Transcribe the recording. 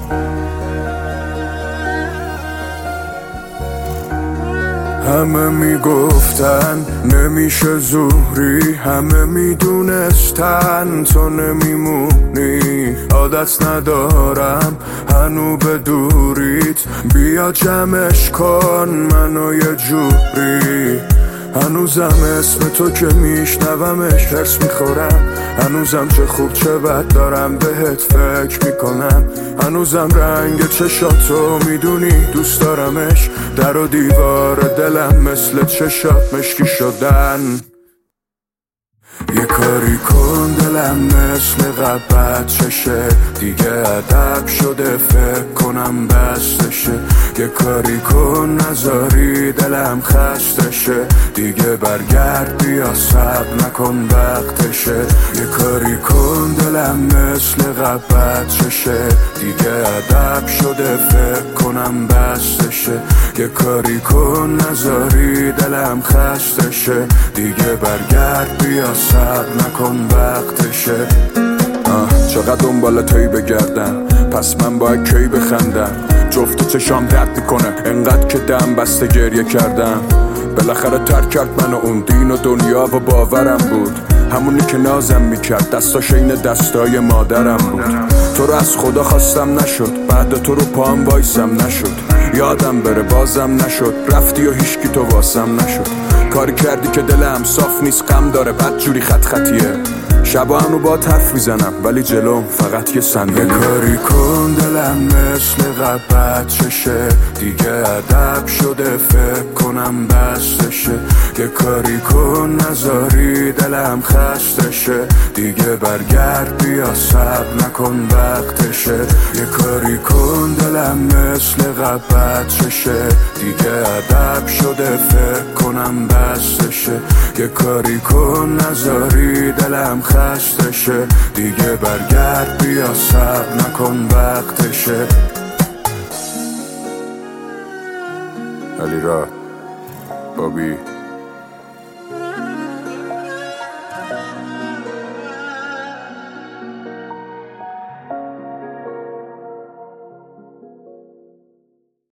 همه میگفتن نمیشه زوری، همه میدونستن تو نمیمونی. عادت ندارم هنو به دوریت، بیا جمعش کن منو یه جوری. هنوزم اسم تو که میشنومش حرص میخورم، هنوزم چه خوب چه بد دارم بهت فکر میکنم. هنوزم رنگ چشاتو میدونی دوست دارمش، در و دیوار دلم مثل چشات مشکی شدن. یه کاری کن دلم مثل قبط چشه، دیگه ادب شده فکر کنم بستشه. یه کاری کن نذاری دلم خستشه، دیگه برگرد بیا صبر نکن وقتشه. یه کاری کن دلم مثل قبط چشه، دیگه ادب شده فکر کنم بستشه. یه کاری کن نذاری دلم خستشه، دیگه برگرد بیا صبر نکن وقتشه. چقدر دنبال تویی بگردم، پس من باید کی بخندم؟ جفت چشام درد میکنه انقدر که دم بسته گریه کردم. بالاخره ترک کرد منو اون دین و دنیا و باورم بود، همونی که نازم میکرد دستاش این دستای مادرم بود. تو رو از خدا خواستم نشد، بعد تو رو پام وایسم نشد. یادم بره بازم نشد، رفتی و هیچکی تو واسم نشد. کاری کردی که دلم صاف نیست، غم داره بد جوری خط خطیه. شبا هنو با حرف میزنم ولی جلوم فقط یه صندلی. یه کاری کن دلم مثل قبط چشه، دیگه ادب شده فکر کنم بستشه. یه کاری کن نذاری دلم خستشه، دیگه برگرد بیا صبر نکن وقتشه. یه کاری کن دلم مثل قبط چشه، دیگه ادب شده فکر کنم بستشه. یه کاری کن نذاری دلم خستشه، دیگه برگرد بیا صبر نکن وقتشه. علی را بابی